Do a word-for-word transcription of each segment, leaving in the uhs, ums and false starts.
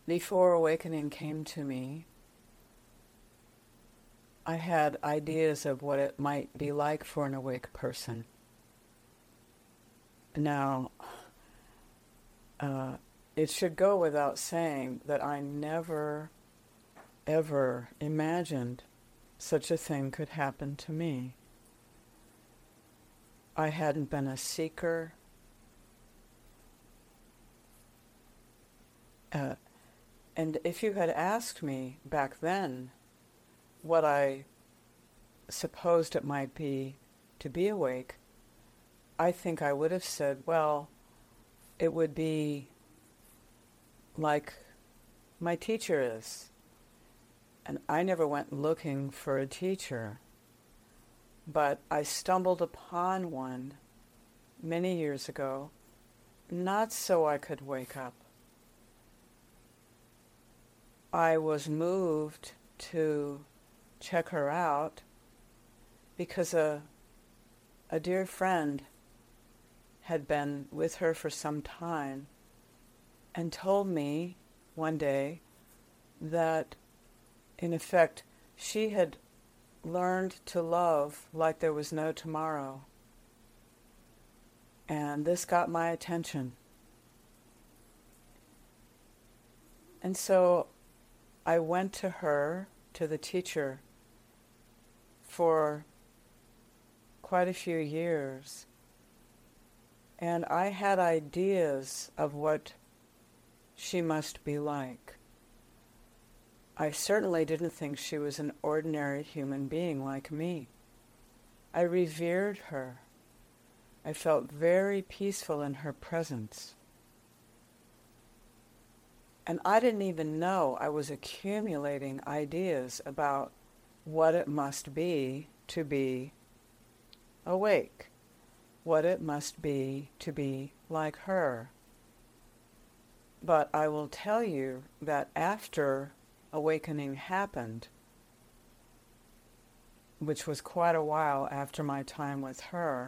Before awakening came to me, I had ideas of what it might be like for an awake person. Now, uh, it should go without saying that I never, ever imagined such a thing could happen to me. I hadn't been a seeker. Uh, and if you had asked me back then what I supposed it might be to be awake, I think I would have said, well, it would be like my teacher is. And I never went looking for a teacher, but I stumbled upon one many years ago, not so I could wake up. I was moved to check her out because a, a dear friend had been with her for some time and told me one day that, in effect, she had learned to love like there was no tomorrow. And this got my attention. And so I went to her, to the teacher, for quite a few years. And I had ideas of what she must be like. I certainly didn't think she was an ordinary human being like me. I revered her. I felt very peaceful in her presence. And I didn't even know I was accumulating ideas about what it must be to be awake, what it must be to be like her. But I will tell you that after awakening happened, which was quite a while after my time with her,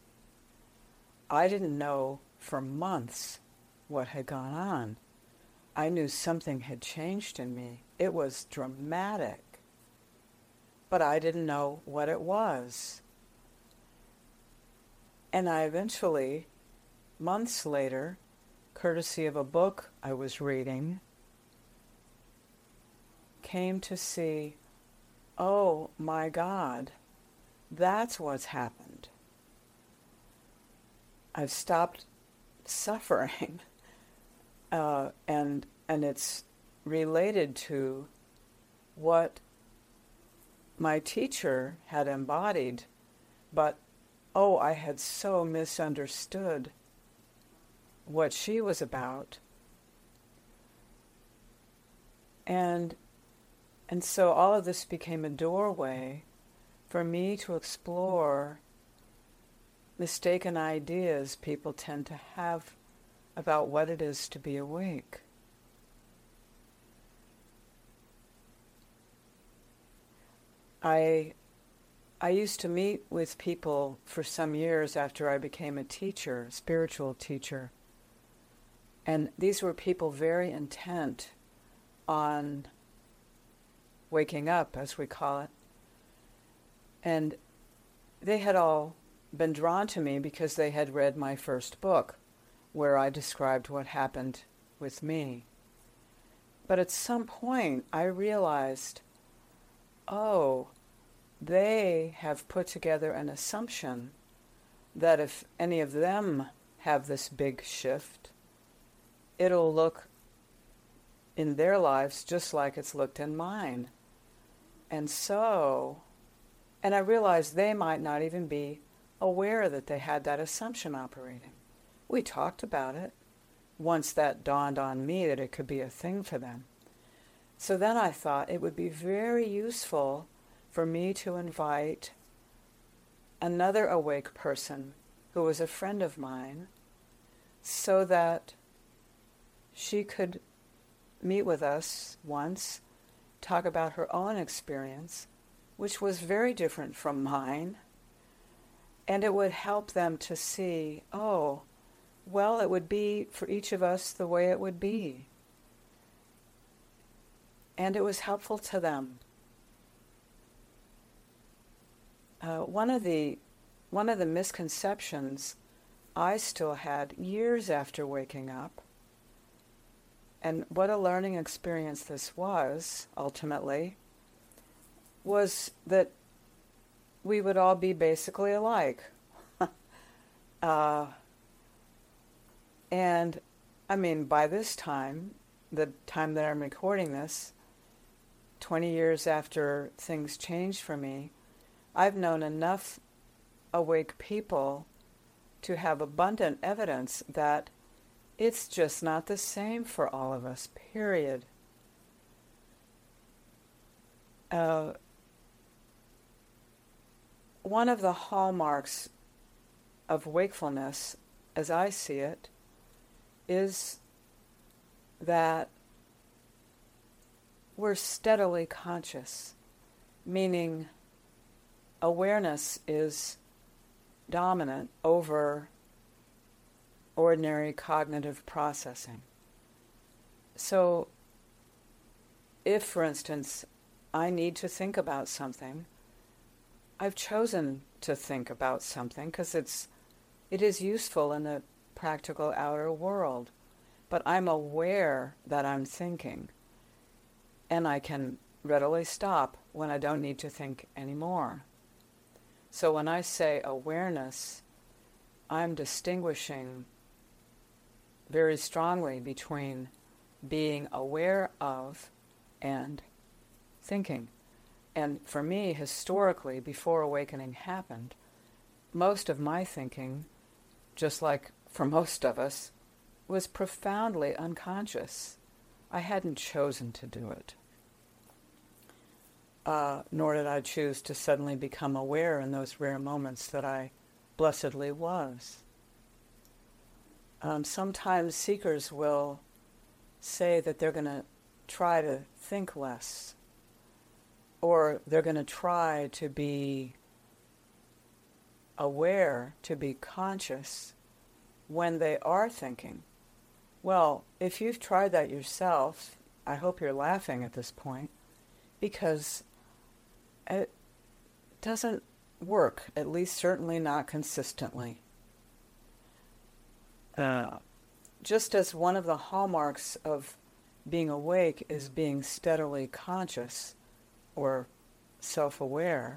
I didn't know for months what had gone on. I knew something had changed in me. It was dramatic, but I didn't know what it was. And I eventually, months later, courtesy of a book I was reading, came to see, oh my God, that's what's happened. I've stopped suffering. Uh, and and it's related to what my teacher had embodied, but oh, I had so misunderstood what she was about. And and so all of this became a doorway for me to explore mistaken ideas people tend to have about what it is to be awake. I I used to meet with people for some years after I became a teacher, spiritual teacher. And these were people very intent on waking up, as we call it. And they had all been drawn to me because they had read my first book, where I described what happened with me. But at some point, I realized, oh, they have put together an assumption that if any of them have this big shift, it'll look in their lives just like it's looked in mine. And so, and I realized they might not even be aware that they had that assumption operating. We talked about it once that dawned on me that it could be a thing for them. So then I thought it would be very useful for me to invite another awake person who was a friend of mine so that she could meet with us once, talk about her own experience, which was very different from mine, and it would help them to see, oh, well, it would be for each of us the way it would be. and it was helpful to them. Uh, one of the one of the misconceptions I still had years after waking up, and what a learning experience this was, ultimately, was that we would all be basically alike. uh, and, I mean, by this time, the time that I'm recording this, twenty years after things changed for me, I've known enough awake people to have abundant evidence that it's just not the same for all of us, period. Uh, one of the hallmarks of wakefulness, as I see it, is that we're steadily conscious, meaning awareness is dominant over ordinary cognitive processing. So, if, for instance, I need to think about something, I've chosen to think about something because it's it is useful in the practical outer world, but I'm aware that I'm thinking, and I can readily stop when I don't need to think anymore. So when I say awareness, I'm distinguishing very strongly between being aware of and thinking. And for me, historically, before awakening happened, most of my thinking, just like for most of us, was profoundly unconscious. I hadn't chosen to do it. Uh, nor did I choose to suddenly become aware in those rare moments that I blessedly was. Um, sometimes seekers will say that they're going to try to think less, or they're going to try to be aware, to be conscious when they are thinking. Well, if you've tried that yourself, I hope you're laughing at this point, because it doesn't work, at least certainly not consistently. Uh, just as one of the hallmarks of being awake is being steadily conscious or self-aware,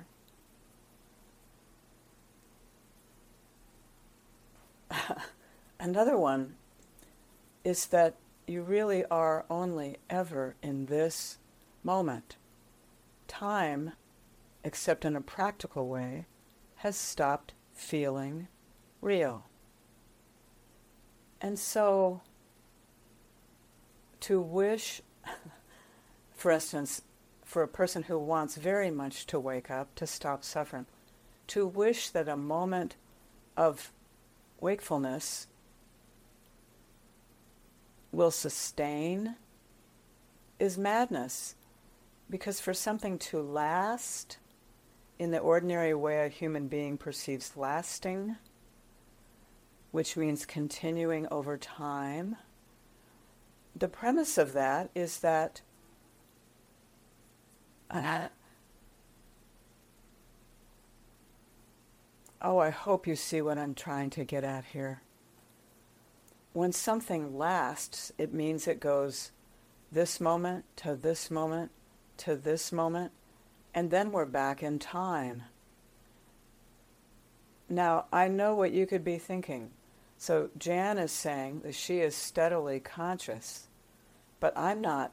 another one is that you really are only ever in this moment. Time, except in a practical way, has stopped feeling real. And so, to wish, for instance, for a person who wants very much to wake up, to stop suffering, to wish that a moment of wakefulness will sustain is madness. Because for something to last, in the ordinary way a human being perceives lasting, which means continuing over time, the premise of that is that uh, oh, I hope you see what I'm trying to get at here. When something lasts, it means it goes this moment to this moment to this moment, and then we're back in time. Now, I know what you could be thinking. So Jan is saying that she is steadily conscious, but I'm not.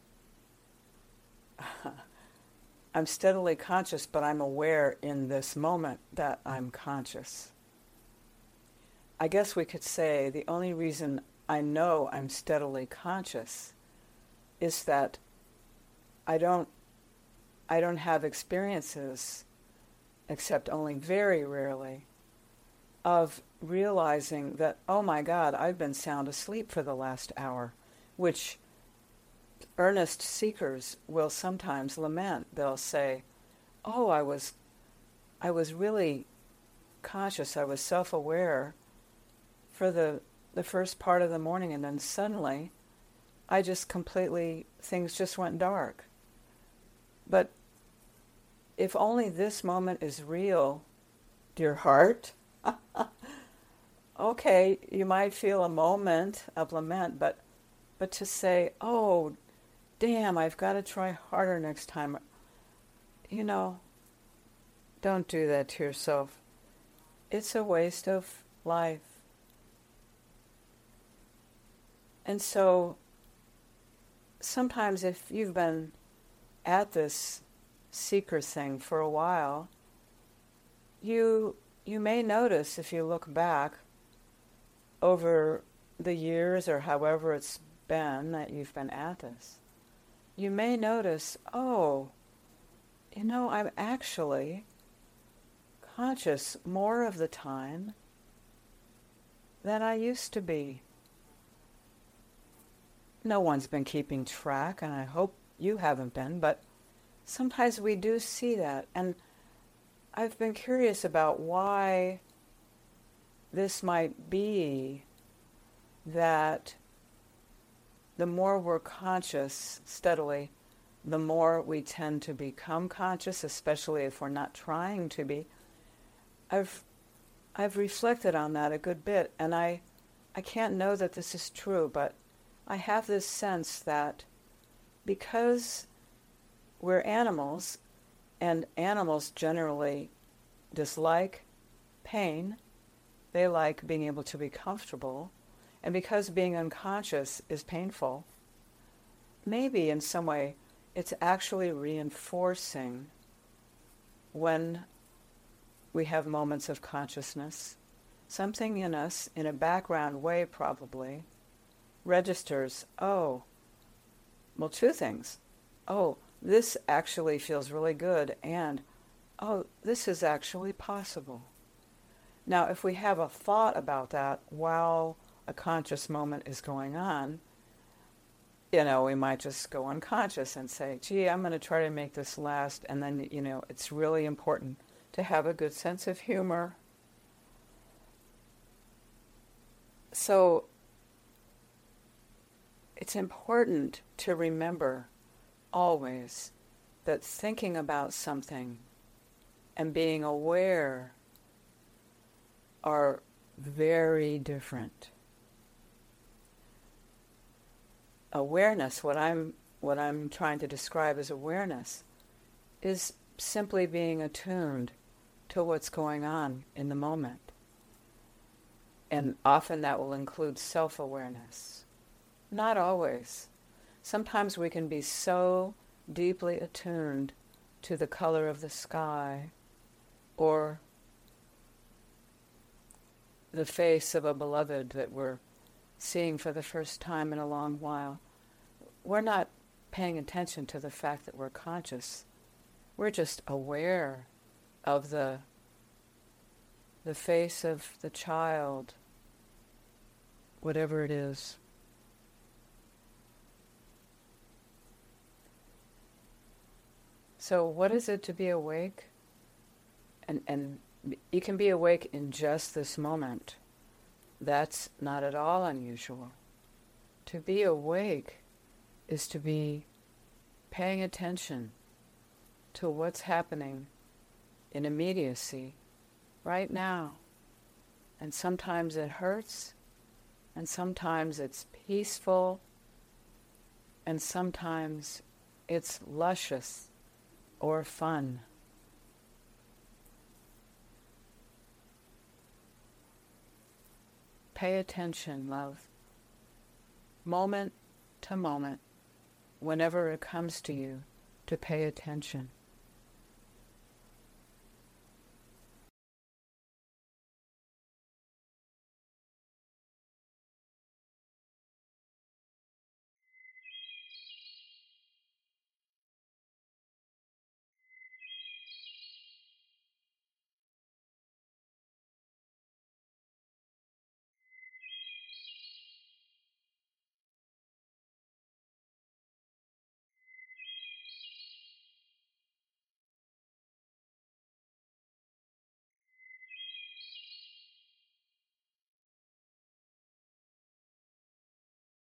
I'm steadily conscious, but I'm aware in this moment that I'm conscious. I guess we could say the only reason I know I'm steadily conscious is that I don't I don't have experiences, except only very rarely, of realizing that, oh my God, I've been sound asleep for the last hour, which earnest seekers will sometimes lament. They'll say, oh, I was I was really conscious, I was self-aware for the, the first part of the morning, and then suddenly I just completely, things just went dark. But if only this moment is real, dear heart, okay, you might feel a moment of lament, but but to say, oh, damn, I've got to try harder next time, you know, don't do that to yourself. It's a waste of life. And so sometimes if you've been at this seeker thing for a while, you you may notice, if you look back over the years or however it's been that you've been at this, you may notice, oh, you know, I'm actually conscious more of the time than I used to be. No one's been keeping track, and I hope you haven't been, but sometimes we do see that. And I've been curious about why this might be, that the more we're conscious steadily, the more we tend to become conscious, especially if we're not trying to be. I've I've reflected on that a good bit, and I I can't know that this is true, but I have this sense that because we're animals, and animals generally dislike pain, they like being able to be comfortable, and because being unconscious is painful, maybe in some way it's actually reinforcing when we have moments of consciousness. Something in us, in a background way probably, registers, oh, well, two things. Oh, this actually feels really good, and, oh, this is actually possible. Now, if we have a thought about that while a conscious moment is going on, you know, we might just go unconscious and say, gee, I'm going to try to make this last, and then, you know, it's really important to have a good sense of humor. So it's important to remember always that thinking about something and being aware are very different. Awareness, what I'm what I'm trying to describe as awareness, is simply being attuned to what's going on in the moment. And often that will include self-awareness. Not always. Sometimes we can be so deeply attuned to the color of the sky or the face of a beloved that we're seeing for the first time in a long while. We're not paying attention to the fact that we're conscious. We're just aware of the the face of the child, whatever it is. So what is it to be awake? And and you can be awake in just this moment. That's not at all unusual. To be awake is to be paying attention to what's happening in immediacy right now. And sometimes it hurts, and sometimes it's peaceful, and sometimes it's luscious or fun. Pay attention, love. Moment to moment, whenever it comes to you, to pay attention.